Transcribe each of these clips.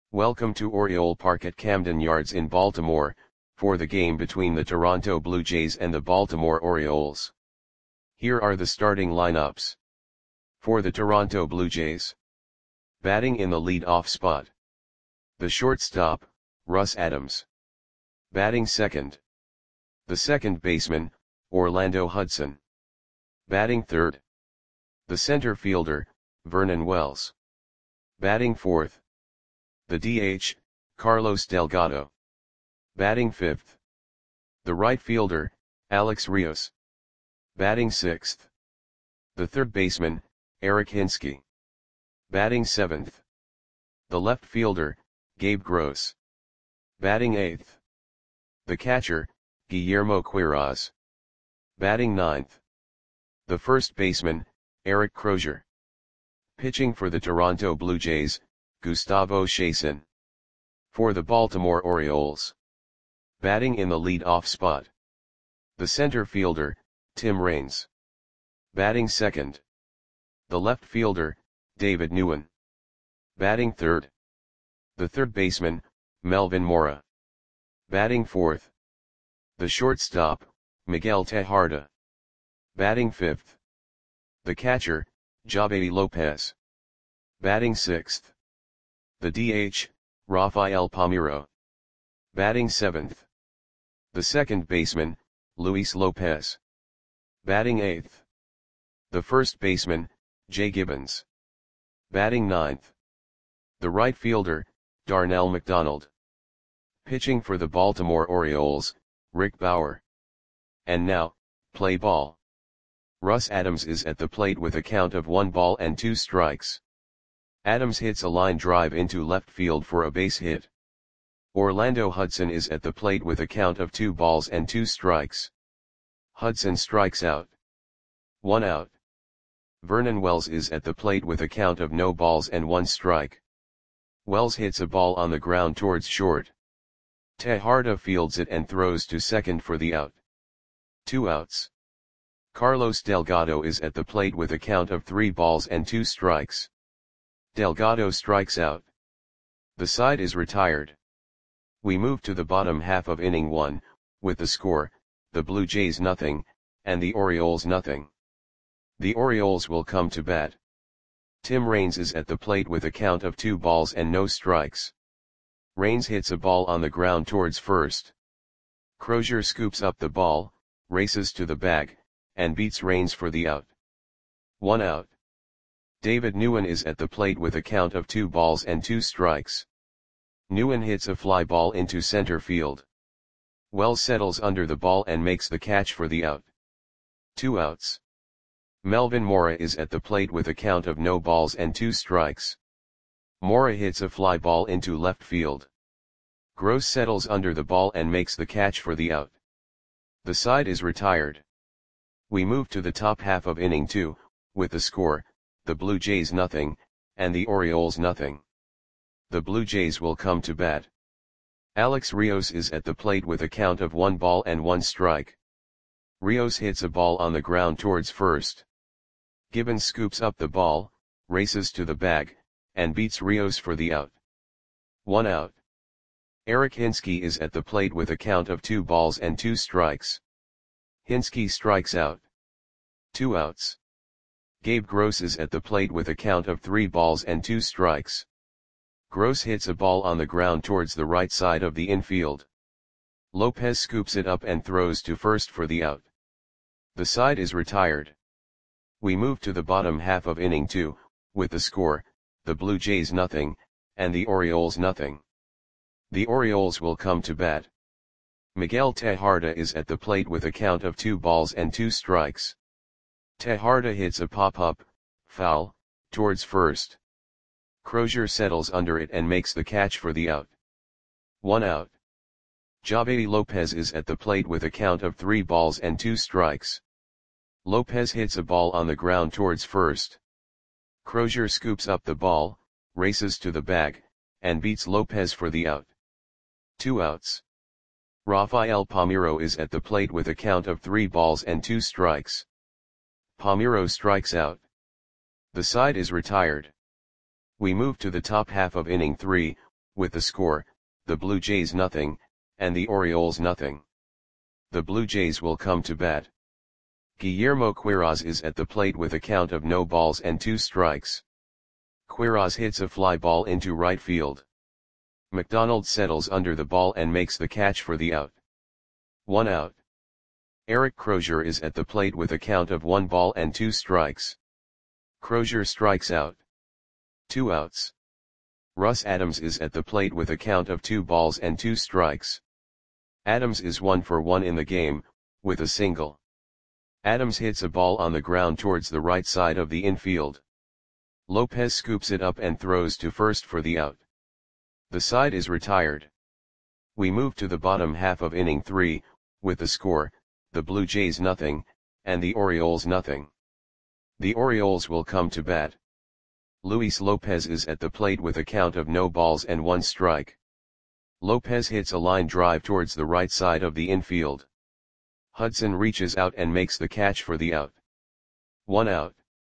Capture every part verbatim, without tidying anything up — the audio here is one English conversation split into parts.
Welcome to Oriole Park at Camden Yards in Baltimore, for the game between the Toronto Blue Jays and the Baltimore Orioles. Here are the starting lineups. For the Toronto Blue Jays. Batting in the lead-off spot. The shortstop, Russ Adams. Batting second. The second baseman, Orlando Hudson. Batting third. The center fielder, Vernon Wells. Batting fourth. The D H, Carlos Delgado. Batting fifth. The right fielder, Alex Rios. Batting sixth. The third baseman, Eric Hinske. Batting seventh. The left fielder, Gabe Gross. Batting eighth. The catcher, Guillermo Quiroz. Batting ninth. The first baseman, Eric Crozier. Pitching for the Toronto Blue Jays, Gustavo Chacin. For the Baltimore Orioles. Batting in the lead-off spot. The center fielder, Tim Raines. Batting second. The left fielder, David Nguyen. Batting third. The third baseman, Melvin Mora. Batting fourth. The shortstop, Miguel Tejada. Batting fifth. The catcher, Javedi Lopez. Batting sixth. The D H, Rafael Palmeiro. Batting seventh. The second baseman, Luis Lopez. Batting eighth. The first baseman, Jay Gibbons. Batting ninth. The right fielder, Darnell McDonald. Pitching for the Baltimore Orioles, Rick Bauer. And now, play ball. Russ Adams is at the plate with a count of one ball and two strikes. Adams hits a line drive into left field for a base hit. Orlando Hudson is at the plate with a count of two balls and two strikes. Hudson strikes out. One out. Vernon Wells is at the plate with a count of no balls and one strike. Wells hits a ball on the ground towards short. Tejada fields it and throws to second for the out. Two outs. Carlos Delgado is at the plate with a count of three balls and two strikes. Delgado strikes out. The side is retired. We move to the bottom half of inning one, with the score, the Blue Jays nothing, and the Orioles nothing. The Orioles will come to bat. Tim Raines is at the plate with a count of two balls and no strikes. Raines hits a ball on the ground towards first. Crozier scoops up the ball, races to the bag, and beats Raines for the out. One out. David Nguyen is at the plate with a count of two balls and two strikes. Nguyen hits a fly ball into center field. Wells settles under the ball and makes the catch for the out. Two outs. Melvin Mora is at the plate with a count of no balls and two strikes. Mora hits a fly ball into left field. Gross settles under the ball and makes the catch for the out. The side is retired. We move to the top half of inning two, with the score, the Blue Jays nothing, and the Orioles nothing. The Blue Jays will come to bat. Alex Rios is at the plate with a count of one ball and one strike. Rios hits a ball on the ground towards first. Gibbons scoops up the ball, races to the bag, and beats Rios for the out. One out. Eric Hinske is at the plate with a count of two balls and two strikes. Hinske strikes out. Two outs. Gabe Gross is at the plate with a count of three balls and two strikes. Gross hits a ball on the ground towards the right side of the infield. Lopez scoops it up and throws to first for the out. The side is retired. We move to the bottom half of inning two, with the score, the Blue Jays nothing, and the Orioles nothing. The Orioles will come to bat. Miguel Tejada is at the plate with a count of two balls and two strikes. Tejada hits a pop-up, foul, towards first. Crozier settles under it and makes the catch for the out. One out. Javedi Lopez is at the plate with a count of three balls and two strikes. Lopez hits a ball on the ground towards first. Crozier scoops up the ball, races to the bag, and beats Lopez for the out. Two outs. Rafael Palmeiro is at the plate with a count of three balls and two strikes. Palmeiro strikes out. The side is retired. We move to the top half of inning three, with the score, the Blue Jays nothing, and the Orioles nothing. The Blue Jays will come to bat. Guillermo Quiroz is at the plate with a count of no balls and two strikes. Quiroz hits a fly ball into right field. McDonald settles under the ball and makes the catch for the out. One out. Eric Crozier is at the plate with a count of one ball and two strikes. Crozier strikes out. Two outs. Russ Adams is at the plate with a count of two balls and two strikes. Adams is one for one in the game, with a single. Adams hits a ball on the ground towards the right side of the infield. Lopez scoops it up and throws to first for the out. The side is retired. We move to the bottom half of inning three, with the score, the Blue Jays nothing, and the Orioles nothing. The Orioles will come to bat. Luis Lopez is at the plate with a count of no balls and one strike. Lopez hits a line drive towards the right side of the infield. Hudson reaches out and makes the catch for the out. One out.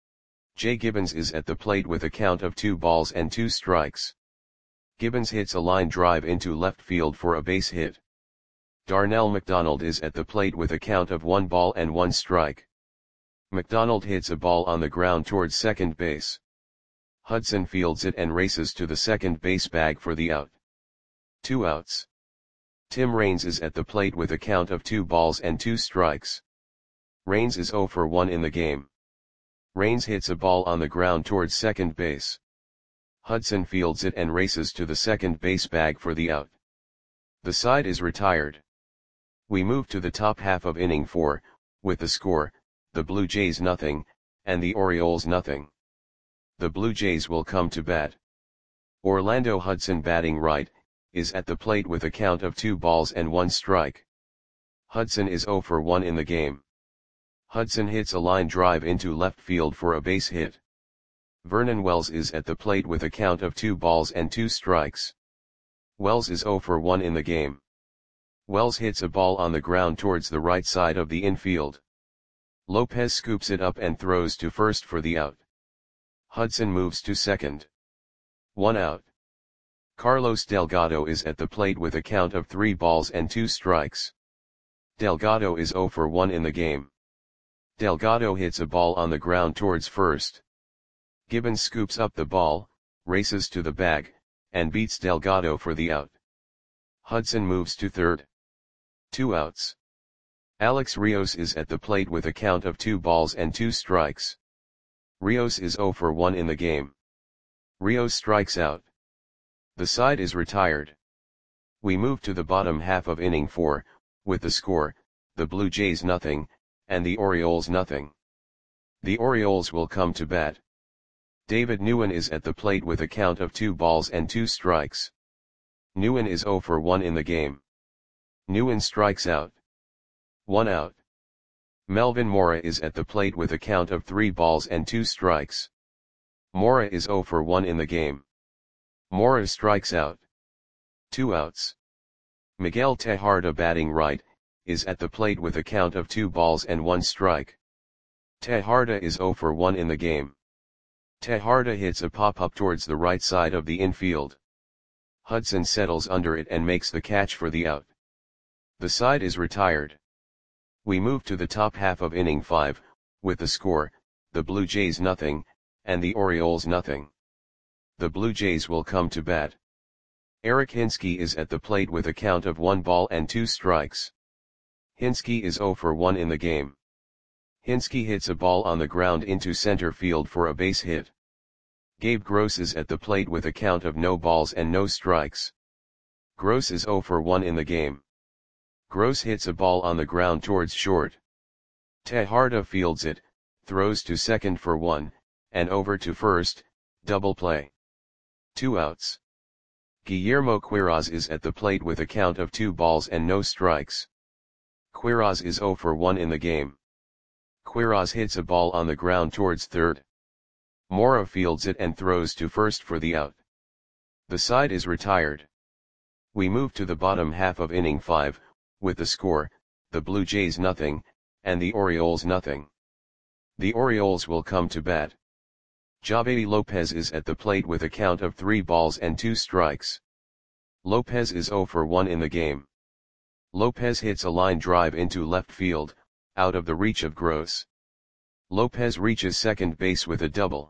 Jay Gibbons is at the plate with a count of two balls and two strikes. Gibbons hits a line drive into left field for a base hit. Darnell McDonald is at the plate with a count of one ball and one strike. McDonald hits a ball on the ground towards second base. Hudson fields it and races to the second base bag for the out. Two outs. Tim Raines is at the plate with a count of two balls and two strikes. Raines is zero for one in the game. Raines hits a ball on the ground towards second base. Hudson fields it and races to the second base bag for the out. The side is retired. We move to the top half of inning four, with the score, the Blue Jays nothing, and the Orioles nothing. The Blue Jays will come to bat. Orlando Hudson, batting right, is at the plate with a count of two balls and one strike. Hudson is zero for one in the game. Hudson hits a line drive into left field for a base hit. Vernon Wells is at the plate with a count of two balls and two strikes. Wells is zero for one in the game. Wells hits a ball on the ground towards the right side of the infield. Lopez scoops it up and throws to first for the out. Hudson moves to second. One out. Carlos Delgado is at the plate with a count of three balls and two strikes. Delgado is zero for one in the game. Delgado hits a ball on the ground towards first. Gibbons scoops up the ball, races to the bag, and beats Delgado for the out. Hudson moves to third. Two outs. Alex Rios is at the plate with a count of two balls and two strikes. Rios is zero for one in the game. Rios strikes out. The side is retired. We move to the bottom half of inning four, with the score, the Blue Jays nothing, and the Orioles nothing. The Orioles will come to bat. David Nguyen is at the plate with a count of two balls and two strikes. Nguyen is zero for one in the game. Nguyen strikes out. One out. Melvin Mora is at the plate with a count of three balls and two strikes. Mora is zero for one in the game. Mora strikes out. Two outs. Miguel Tejada, batting right, is at the plate with a count of two balls and one strike. Tejada is zero for one in the game. Tejada hits a pop-up towards the right side of the infield. Hudson settles under it and makes the catch for the out. The side is retired. We move to the top half of inning five, with the score, the Blue Jays nothing, and the Orioles nothing. The Blue Jays will come to bat. Eric Hinske is at the plate with a count of one ball and two strikes. Hinske is zero for one in the game. Hinske hits a ball on the ground into center field for a base hit. Gabe Gross is at the plate with a count of no balls and no strikes. Gross is zero for one in the game. Gross hits a ball on the ground towards short. Tejada fields it, throws to second for one, and over to first, double play. Two outs. Guillermo Quiroz is at the plate with a count of two balls and no strikes. Quiroz is zero for one in the game. Quiroz hits a ball on the ground towards third. Mora fields it and throws to first for the out. The side is retired. We move to the bottom half of inning five, with the score, the Blue Jays nothing, and the Orioles nothing. The Orioles will come to bat. Javedi Lopez is at the plate with a count of three balls and two strikes. Lopez is zero for one in the game. Lopez hits a line drive into left field, out of the reach of Gross. Lopez reaches second base with a double.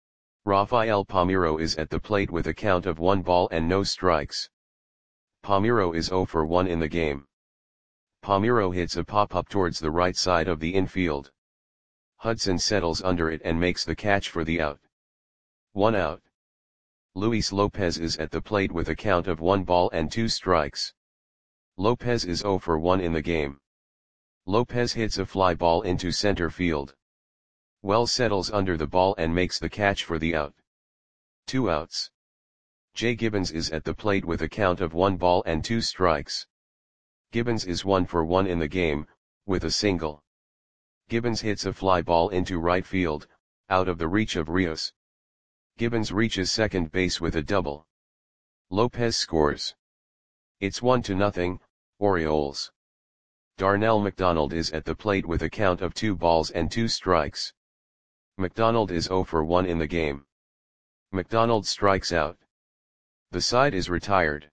Rafael Palmeiro is at the plate with a count of one ball and no strikes. Palmeiro is zero for one in the game. Palmeiro hits a pop-up towards the right side of the infield. Hudson settles under it and makes the catch for the out. One out. Luis Lopez is at the plate with a count of one ball and two strikes. Lopez is zero for one in the game. Lopez hits a fly ball into center field. Wells settles under the ball and makes the catch for the out. Two outs. Jay Gibbons is at the plate with a count of one ball and two strikes. Gibbons is one for one in the game, with a single. Gibbons hits a fly ball into right field, out of the reach of Rios. Gibbons reaches second base with a double. Lopez scores. It's one to nothing, Orioles. Darnell McDonald is at the plate with a count of two balls and two strikes. McDonald is zero for one in the game. McDonald strikes out. The side is retired.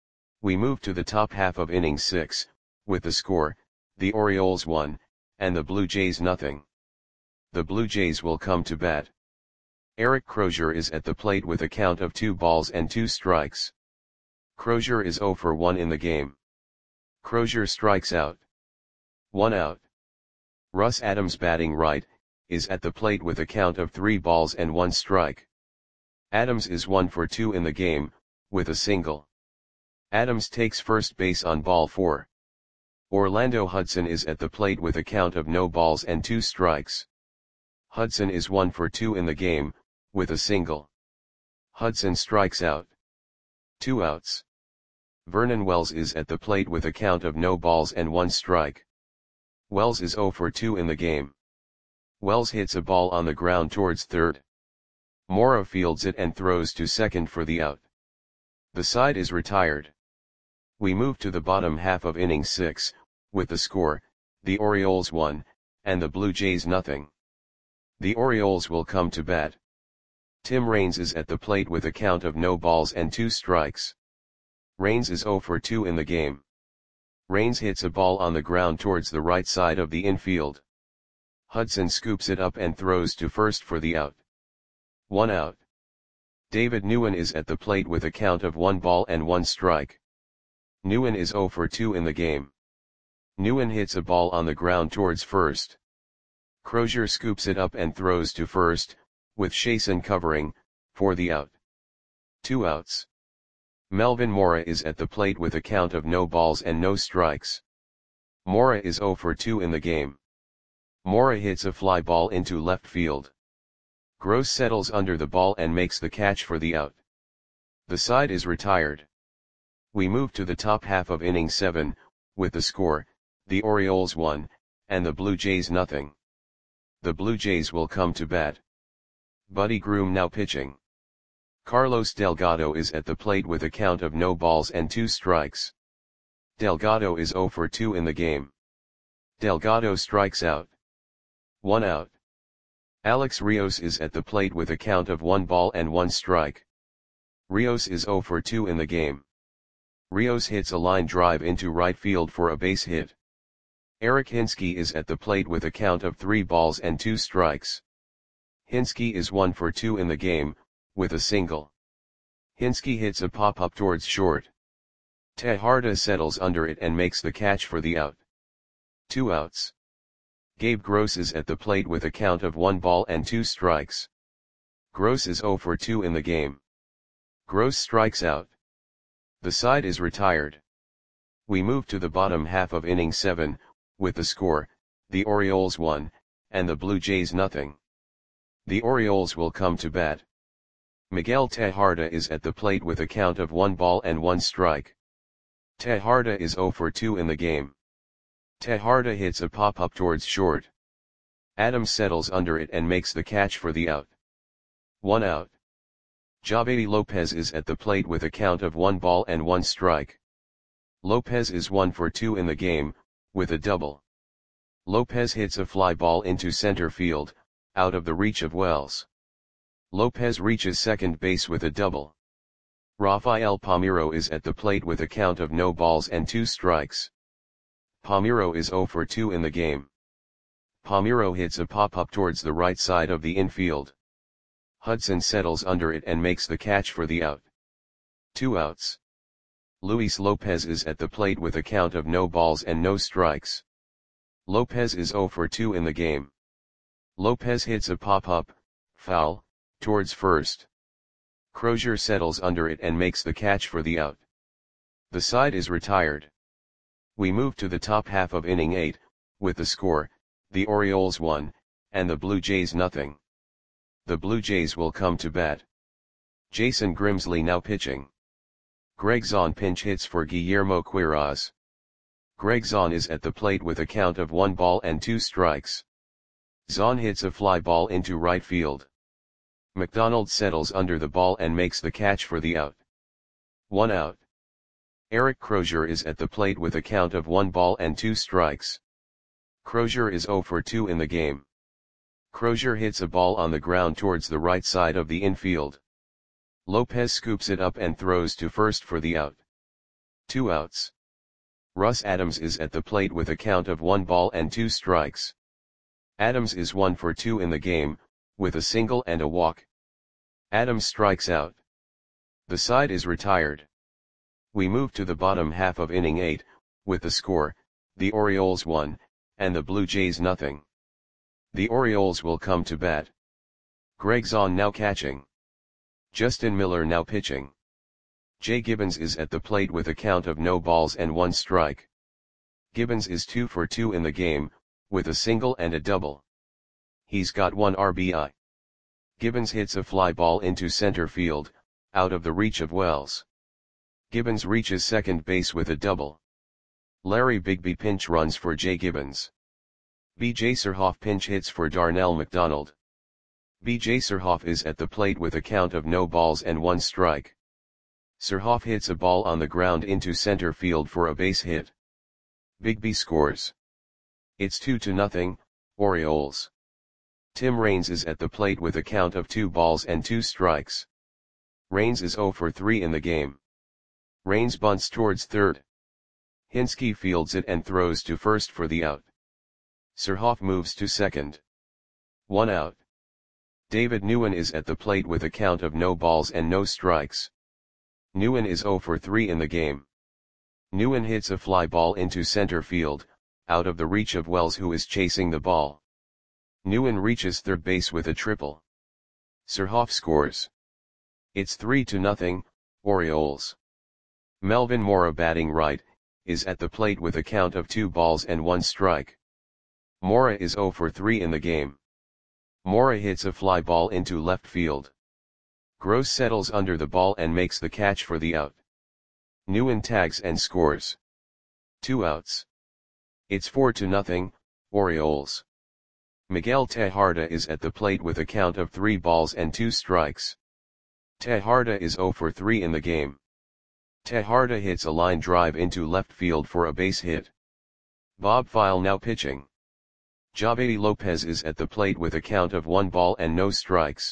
We move to the top half of inning six, with the score, the Orioles one, and the Blue Jays nothing. The Blue Jays will come to bat. Eric Crozier is at the plate with a count of two balls and two strikes. Crozier is zero for one in the game. Crozier strikes out. One out. Russ Adams, batting right, is at the plate with a count of three balls and one strike. Adams is one for two in the game, with a single. Adams takes first base on ball four. Orlando Hudson is at the plate with a count of no balls and two strikes. Hudson is one for two in the game, with a single. Hudson strikes out. Two outs. Vernon Wells is at the plate with a count of no balls and one strike. Wells is zero for two in the game. Wells hits a ball on the ground towards third. Mora fields it and throws to second for the out. The side is retired. We move to the bottom half of inning six, with the score, the Orioles one, and the Blue Jays nothing. The Orioles will come to bat. Tim Raines is at the plate with a count of no balls and two strikes. Raines is zero for two in the game. Raines hits a ball on the ground towards the right side of the infield. Hudson scoops it up and throws to first for the out. One out. David Nguyen is at the plate with a count of one ball and one strike. Nguyen is zero for two in the game. Nguyen hits a ball on the ground towards first. Crozier scoops it up and throws to first, with Chasen covering, for the out. Two outs. Melvin Mora is at the plate with a count of no balls and no strikes. Mora is zero for two in the game. Mora hits a fly ball into left field. Gross settles under the ball and makes the catch for the out. The side is retired. We move to the top half of inning seven, with the score, the Orioles one, and the Blue Jays nothing. The Blue Jays will come to bat. Buddy Groom now pitching. Carlos Delgado is at the plate with a count of no balls and two strikes. Delgado is zero for two in the game. Delgado strikes out. One out. Alex Rios is at the plate with a count of one ball and one strike. Rios is zero for two in the game. Rios hits a line drive into right field for a base hit. Eric Hinske is at the plate with a count of three balls and two strikes. Hinske is one for two in the game, with a single. Hinske hits a pop-up towards short. Tejada settles under it and makes the catch for the out. Two outs. Gabe Gross is at the plate with a count of one ball and two strikes. Gross is zero for two in the game. Gross strikes out. The side is retired. We move to the bottom half of inning seven, with the score, the Orioles one, and the Blue Jays nothing. The Orioles will come to bat. Miguel Tejada is at the plate with a count of one ball and one strike. Tejada is zero for two in the game. Tejada hits a pop-up towards short. Adams settles under it and makes the catch for the out. One out. Javedi Lopez is at the plate with a count of one ball and one strike. Lopez is one for two in the game, with a double. Lopez hits a fly ball into center field, out of the reach of Wells. Lopez reaches second base with a double. Rafael Palmeiro is at the plate with a count of no balls and two strikes. Palmeiro is zero for two in the game. Palmeiro hits a pop-up towards the right side of the infield. Hudson settles under it and makes the catch for the out. Two outs. Luis Lopez is at the plate with a count of no balls and no strikes. Lopez is zero for two in the game. Lopez hits a pop-up, foul, towards first. Crozier settles under it and makes the catch for the out. The side is retired. We move to the top half of inning eight, with the score, the Orioles one, and the Blue Jays nothing. The Blue Jays will come to bat. Jason Grimsley now pitching. Greg Zahn pinch hits for Guillermo Quiroz. Greg Zahn is at the plate with a count of one ball and two strikes. Zahn hits a fly ball into right field. McDonald settles under the ball and makes the catch for the out. One out. Eric Crozier is at the plate with a count of one ball and two strikes. Crozier is zero for two in the game. Crozier hits a ball on the ground towards the right side of the infield. Lopez scoops it up and throws to first for the out. Two outs. Russ Adams is at the plate with a count of one ball and two strikes. Adams is one for two in the game, with a single and a walk. Adams strikes out. The side is retired. We move to the bottom half of inning eight, with the score, the Orioles one, and the Blue Jays nothing. The Orioles will come to bat. Greg Zahn now catching. Justin Miller now pitching. Jay Gibbons is at the plate with a count of no balls and one strike. Gibbons is two for two in the game, with a single and a double. He's got one R B I. Gibbons hits a fly ball into center field, out of the reach of Wells. Gibbons reaches second base with a double. Larry Bigby pinch runs for Jay Gibbons. B J Surhoff pinch hits for Darnell McDonald. B J Surhoff is at the plate with a count of no balls and one strike. Surhoff hits a ball on the ground into center field for a base hit. Bigby scores. It's two to nothing, Orioles. Tim Raines is at the plate with a count of two balls and two strikes. Raines is zero for three in the game. Raines bunts towards third. Hinske fields it and throws to first for the out. Surhoff moves to second. One out. David Nguyen is at the plate with a count of no balls and no strikes. Nguyen is zero for three in the game. Nguyen hits a fly ball into center field, out of the reach of Wells who is chasing the ball. Nguyen reaches third base with a triple. Surhoff scores. It's three to nothing, Orioles. Melvin Mora batting right, is at the plate with a count of two balls and one strike. Mora is zero for three in the game. Mora hits a fly ball into left field. Gross settles under the ball and makes the catch for the out. Nguyen tags and scores. Two outs. It's four to nothing, Orioles. Miguel Tejada is at the plate with a count of three balls and two strikes. Tejada is zero for three in the game. Tejada hits a line drive into left field for a base hit. Bob File now pitching. Javedi Lopez is at the plate with a count of one ball and no strikes.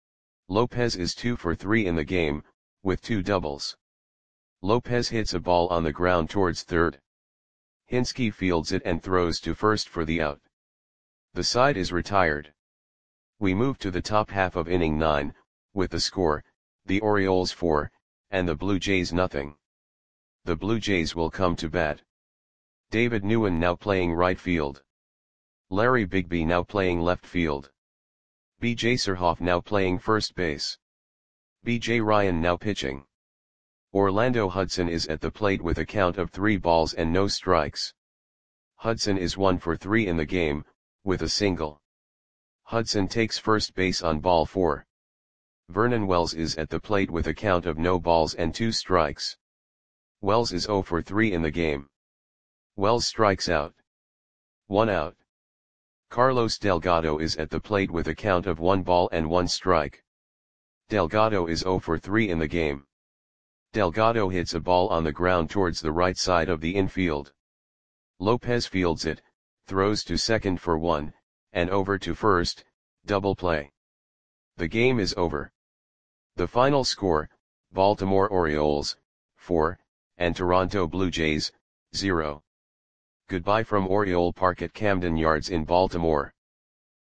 Lopez is two for three in the game, with two doubles. Lopez hits a ball on the ground towards third. Hinske fields it and throws to first for the out. The side is retired. We move to the top half of inning nine, with the score, the Orioles four, and the Blue Jays nothing. The Blue Jays will come to bat. David Nguyen now playing right field. Larry Bigby now playing left field. B J Surhoff now playing first base. B J Ryan now pitching. Orlando Hudson is at the plate with a count of three balls and no strikes. Hudson is one for three in the game, with a single. Hudson takes first base on ball four. Vernon Wells is at the plate with a count of no balls and two strikes. Wells is zero for three in the game. Wells strikes out. One out. Carlos Delgado is at the plate with a count of one ball and one strike. Delgado is zero for three in the game. Delgado hits a ball on the ground towards the right side of the infield. Lopez fields it, throws to second for one, and over to first, double play. The game is over. The final score, Baltimore Orioles, four, and Toronto Blue Jays, zero. Goodbye from Oriole Park at Camden Yards in Baltimore.